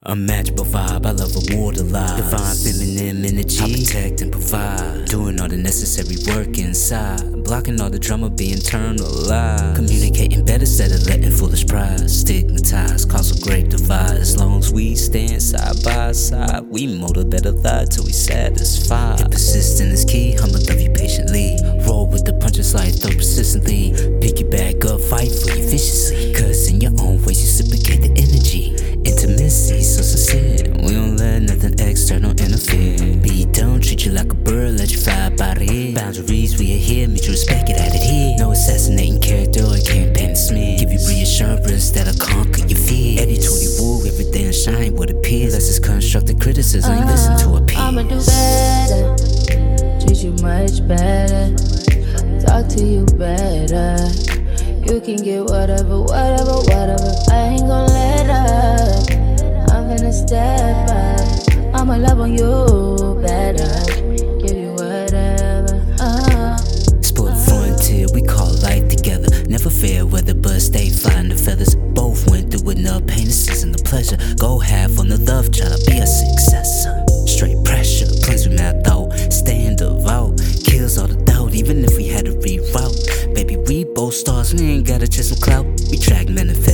Unmatchable vibe, I love immortalized. Divine feminine energy, I protect and provide. Doing all the necessary work inside. Blocking all the drama, be internalized. Communicating better instead of letting foolish pride stigmatize, cause a great divide. As long as we stand side by side, we mold a better life till we satisfied. The persistent is key, I'ma love you patiently. Roll with the punches like throw persistently. Pick you back up, fight for you viciously. Cause in your own ways you reciprocate the energy. Intimacy so sincere, we don't let nothing external interfere. Be don't treat you like a bird, let you fly by the ear. Boundaries we adhere, mutual respect, get at it here. No assassinating character or campaign smear. Give you reassurance that I'll conquer your fears. Every 20 woo, everything shine what appears. Less is constructive criticism, you listen to a peer. I'ma do better, treat you much better, talk to you better. You can get whatever, I ain't gon' let up. I'm finna step up, I'ma love on you better, give you whatever. Sport frontier, we call life together. Never fair weather, but stay flying the feathers. Both went through enough pain, the season, the pleasure. Go half on the love, try to be a successor. Straight pressure, plays with my thought. Staying devout, kills all the doubt, even if we had to reroute. Baby, we both stars, we ain't gotta chase some clout. We track manifest.